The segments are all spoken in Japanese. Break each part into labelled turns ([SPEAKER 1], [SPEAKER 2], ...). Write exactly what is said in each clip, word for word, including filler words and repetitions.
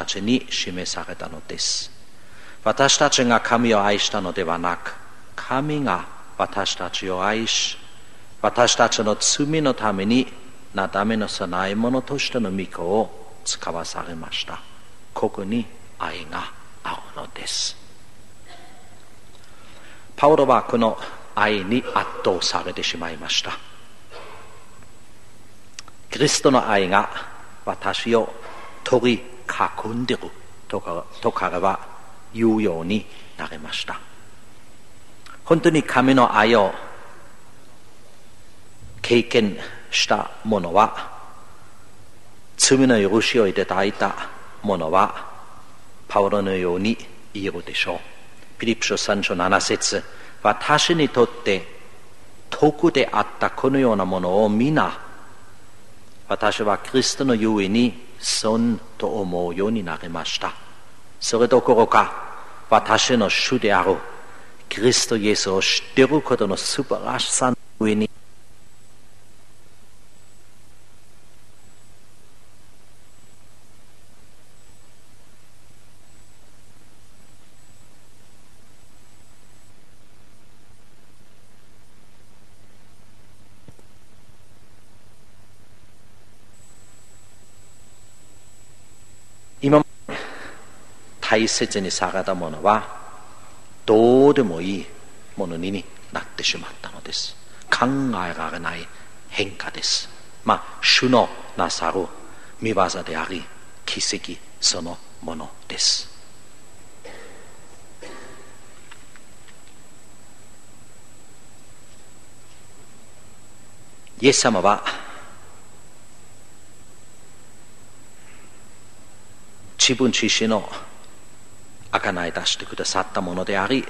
[SPEAKER 1] たちに示されたのです。私たちが神を愛したのではなく、神が私たちを愛し、私たちの罪のためになだめの備え物としての御子を使わされました。ここに愛があるのです。パウロはこの愛に圧倒されてしまいました。キリストの愛が私を取り囲んでいると彼は言うようになりました。本当に神の愛を経験した者は、罪の許しをいただいた者はパウロのように言えるでしょう。ピリピ書さん章なな節、私にとって徳であったこのようなものを皆、私はキリストのゆえに損と思うようになりました。それどころか、私の主であるキリストイエスを知っていることの素晴らしさの上に、今大切にされたものはどうでもいいものになってしまったのです。考えられない変化です。まあ主のなさる御業であり奇跡そのものです。イエス様は自分自身の贖い出してくださったものであり、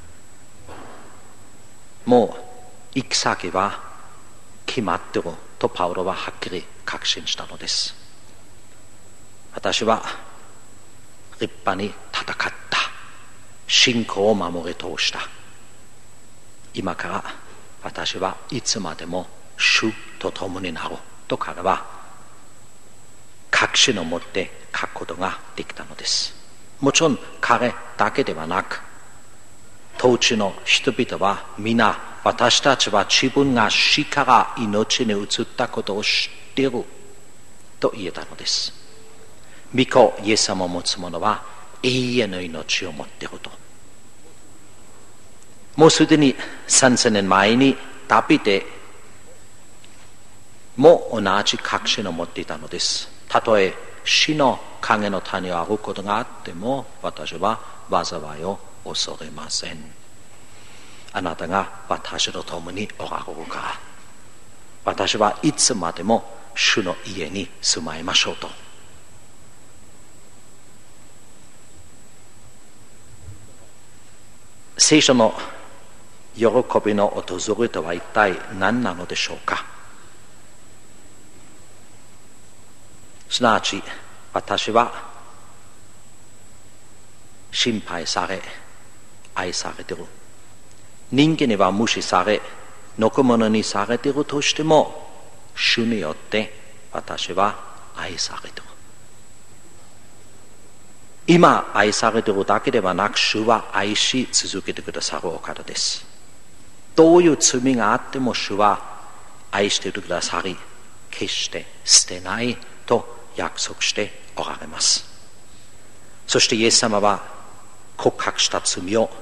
[SPEAKER 1] もう行き先は決まっているとパウロははっきり確信したのです。私は立派に戦った、信仰を守り通した。今から私はいつまでも主と共になると彼は確信を持って書くことができたのです。もちろん彼だけではなく、当地の人々は皆、私たちは自分が死から命に移ったことを知っていると言えたのです。御子イエス様を持つ者は永遠の命を持っていると。もうすでにさんぜんねんまえにダビデも同じ確信を持っていたのです。たとえ死の影の谷を歩くことがあっても、私は災いを恐れません。あなたが私と共におられるから、私はいつまでも主の家に住まいましょうと。聖書の喜びの訪れとは一体何なのでしょうか。すなわち私は心配され愛されている、人間には無視されのこものにされているとしても、主によって私は愛されている。今愛されているだけではなく、主は愛し続けてくださるお方です。どういう罪があっても主は愛していてくださり、決して捨てないと約束しておられます。そしてイエス様は告白した罪を、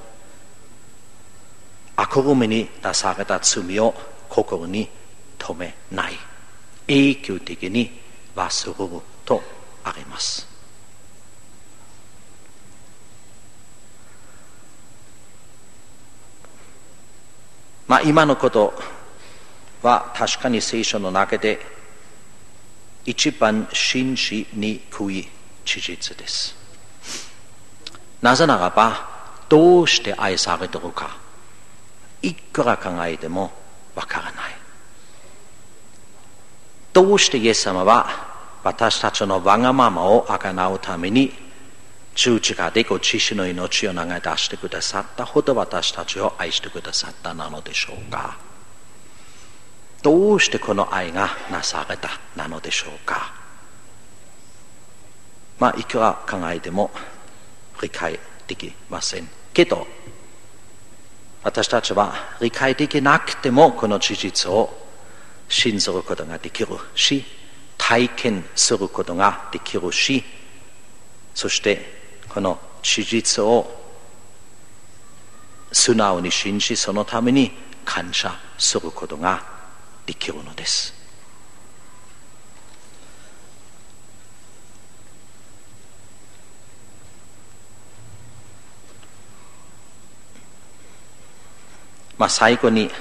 [SPEAKER 1] 悪夢に出された罪を心に留めない、永久的に忘れるとあります。まあ今のことは確かに聖書の中で一番信じにくい事実です。なぜならば、どうして愛されているか、いくら考えてもわからない。どうしてイエス様は私たちのわがままをあがなうために十字架でご自身の命を投げ出してくださったほど私たちを愛してくださったなのでしょうか。どうしてこの愛がなされたなのでしょうか。 まあいくら考えても理解できませんけど、私たちは理解できなくてもこの事実を信ずることができるし、体験することができるし、そしてこの事実を素直に信じ、そのために感謝することができるのです。まあ最後に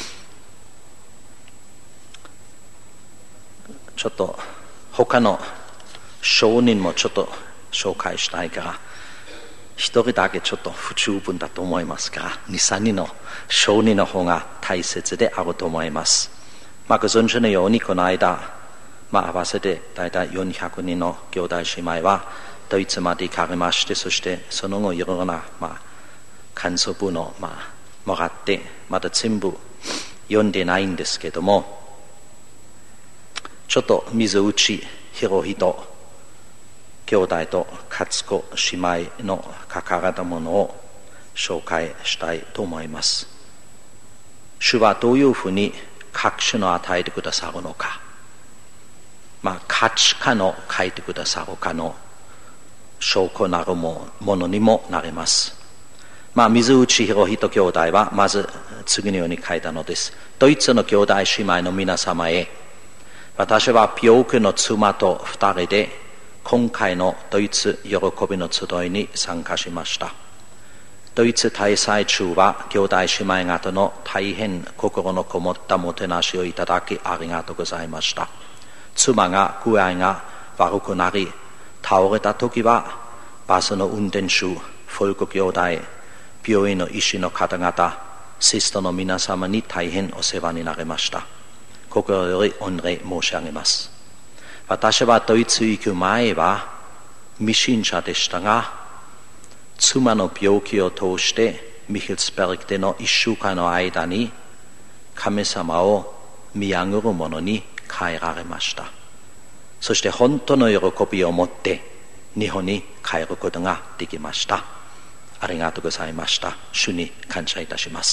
[SPEAKER 1] ちょっと他の証人もちょっと紹介したいから、一人だけちょっと不十分だと思いますから、二三人の証人の方が大切であると思います。まあご存知のようにこの間、まあ合わせて大体よんひゃくにんの兄弟姉妹はドイツまで行かれまして、そしてその後いろいろなまあ感想文をまあもらって、まだ全部読んでないんですけども、ちょっと水内博人兄弟と勝子姉妹の書かれたものを紹介したいと思います。主はどういうふうに確信を与えてくださるのか、まあ価値観を書いてくださるかの証拠なるものにもなります。まあ、水内博人兄弟はまず次のように書いたのです。ドイツの兄弟姉妹の皆様へ、私は病気の妻と二人で今回のドイツ喜びの集いに参加しました。ドイツ滞在中は兄弟姉妹方の大変心のこもったもてなしをいただきありがとうございました。妻が具合が悪くなり倒れた時はバスの運転手、フォルク兄弟、病院の医師の方々、シスターの皆様に大変お世話になりました。心より御礼申し上げます。私はドイツ行く前は未信者でしたが、妻の病気を通してミヒルスベルクでの一週間の間に神様を見上げる者に変えられました。そして本当の喜びを持って日本に帰ることができました。ありがとうございました。主に感謝いたします。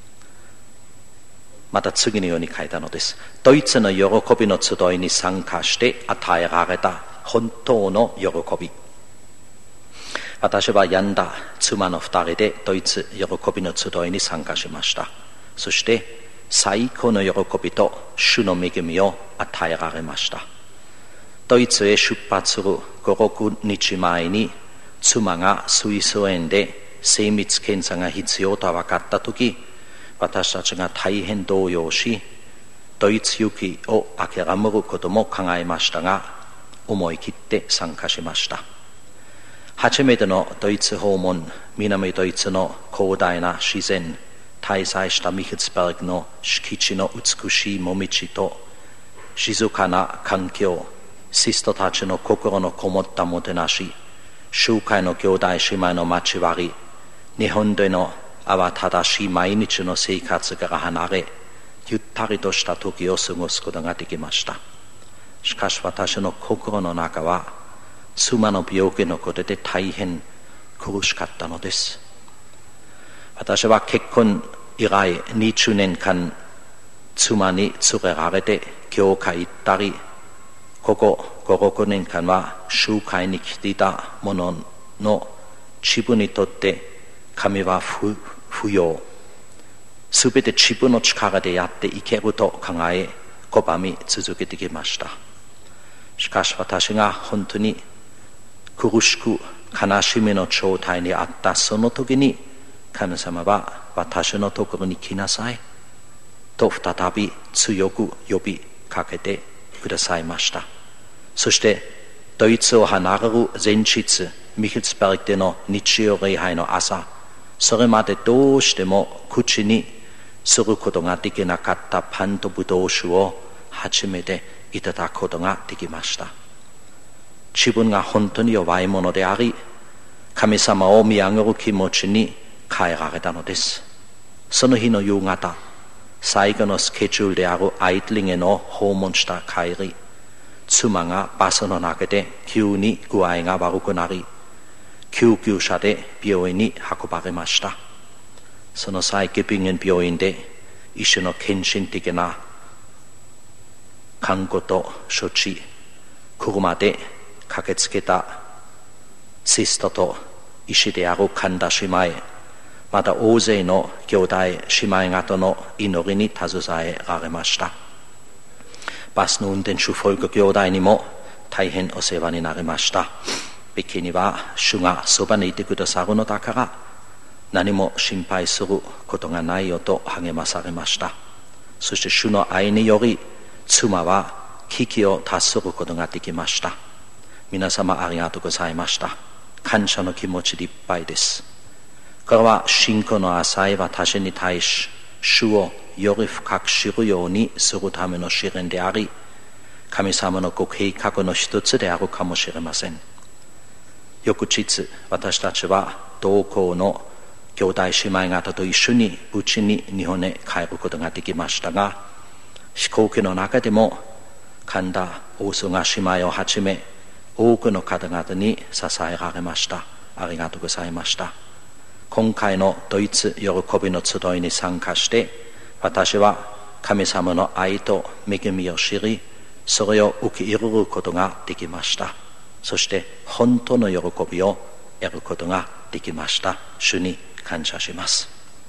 [SPEAKER 1] また次のように書いたのです。ドイツの喜びの集いに参加して与えられた本当の喜び。私は病んだ妻の二人でドイツ喜びの集いに参加しました。そして最高の喜びと主の恵みを与えられました。ドイツへ出発するご、ろくにちまえに妻が水素炎で精密検査が必要と分かったとき、私たちが大変動揺し、ドイツ行きを諦めることも考えましたが、思い切って参加しました。初めてのドイツ訪問、南ドイツの広大な自然、滞在したミヒルスベルクの敷地の美しいもみじと、静かな環境、シスターたちの心のこもったもてなし、集会の兄弟姉妹の交わり、日本での慌ただしい毎日の生活から離れ、ゆったりとした時を過ごすことができました。しかし私の心の中は、妻の病気のことで大変苦しかったのです。私は結婚以来にじゅうねんかん、妻に連れられて教会行ったり、ここご、ろくねんかんは集会に来ていたものの、自分にとって神は不不要、すべて自分の力でやっていけると考え、拒み続けてきました。しかし私が本当に苦しく悲しみの状態にあったその時に、神様は私のところに来なさいと再び強く呼びかけてくださいました。そしてドイツを離れる前日、ミヒルスベルクでの日曜礼拝の朝、それまでどうしても口にすることができなかったパンとブドウ酒を初めていただくことができました。自分が本当に弱いものであり、神様を見上げる気持ちに変えられたのです。その日の夕方、最後のスケジュールであるアイトリンへの訪問した帰り、 妻がバスの中で急に具合が悪くなり、救急車で病院に運ばれました。その際、ギビンゲン病院で医師の献身的な看護と処置、車で駆けつけたシスターと医師である神田姉妹、また大勢の兄弟姉妹方の祈りに携えられました。バスの運転手フォルク兄弟にも大変お世話になりました。ビキには主がそばにいてくださるのだから何も心配することがないよと励まされました。そして主の愛により妻は危機を脱することができました。皆様ありがとうございました。感謝の気持ちでいっぱいです。これは信仰の浅い私に対し主をより深く知るようにするための試練であり、神様のご計画の一つであるかもしれません。翌日、私たちは同校の兄弟姉妹方と一緒に無事に日本へ帰ることができましたが、飛行機の中でも神田大須賀姉妹をはじめ多くの方々に支えられました。ありがとうございました。今回のドイツ喜びの集いに参加して、私は神様の愛と恵みを知り、それを受け入れることができました。そして本当の喜びを得ることができました。主に感謝します。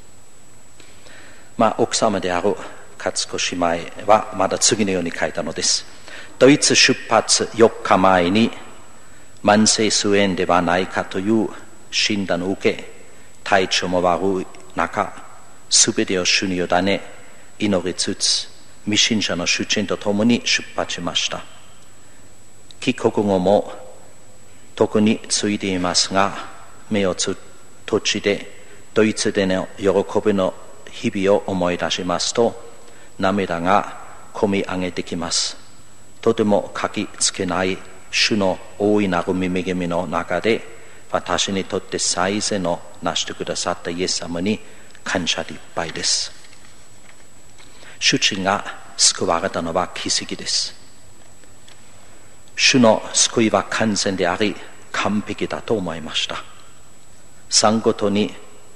[SPEAKER 1] まあ、奥様である勝子姉妹はまだ次のように書いたのです。ドイツ出発よっかまえに慢性すい炎ではないかという診断を受け、体調も悪い中、すべてを主に委ね祈りつつ、未信者の主人と共に出発しました。帰国後も特についていますが、目を閉じてドイツでの喜びの日々を思い出しますと、涙がこみ上げてきます。とても書きつけない主の大いなる恵みの中で、私にとって最善をなしてくださったイエス様に感謝でいっぱいです。主人が救われたのは奇跡です。主の救いは完全であり完璧だと思いました。産後とに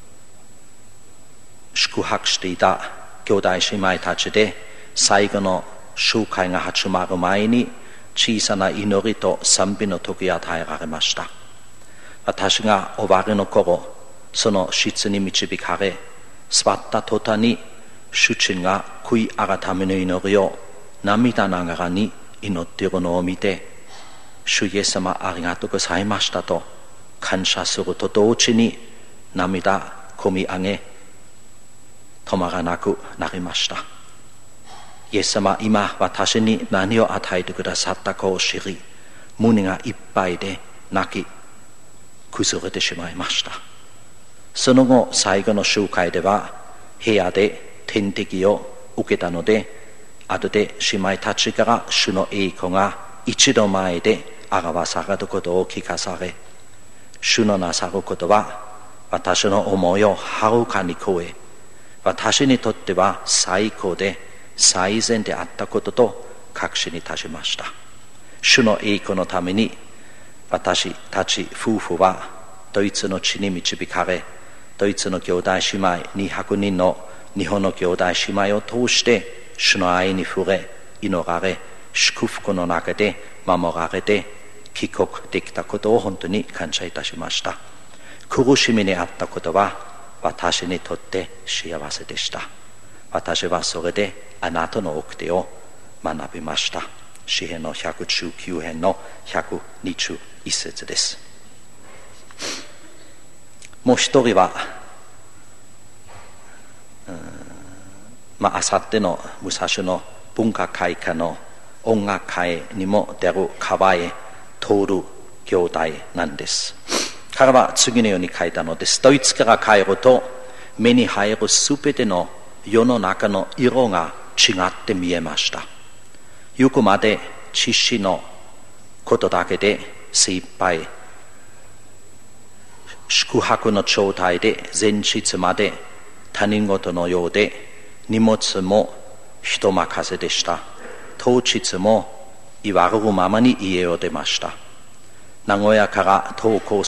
[SPEAKER 1] 宿泊していた兄弟姉妹たちで最後の集会が始まる前に小さな祈りと賛美の時を与えられました。私が終わりの頃、その室に導かれ、座った途端に主人が悔い改めの祈りを涙ながらに祈っているのを見て、主イエス様ありがとうございましたと感謝すると同時に涙こみ上げ止まらなくなりました。イエス様、今私に何を与えてくださったかを知り、胸がいっぱいで泣き崩れてしまいました。その後最後の集会では部屋で点滴を受けたので、後で姉妹たちから主の栄光が一度前で表されることを聞かされ、主のなさることは私の思いをはるかに超え、私にとっては最高で最善であったことと確信いたしました。主の栄光のために私たち夫婦はドイツの地に導かれ、ドイツの兄弟姉妹にひゃくにんの日本の兄弟姉妹を通して主の愛に触れ、祈られ、祝福の中で守られて帰国できたことを本当に感謝いたしました。苦しみにあったことは私にとって幸せでした。私はそれであなたの掟を学びました。詩編のひゃくじゅうきゅう編のひゃくにじゅういち節です。もう一人は、まあ、あさっての武蔵野文化会館の音楽会にも出る川へ通る兄弟なんです。彼は次のように書いたのです。ドイツから帰ると目に入るすべての世の中の色が違って見えました。行くまで知識のことだけで精一杯、宿泊の状態で前日まで他人事のようで、荷物も人任せでした。当日も言われるままに家を出ました。名古屋から投稿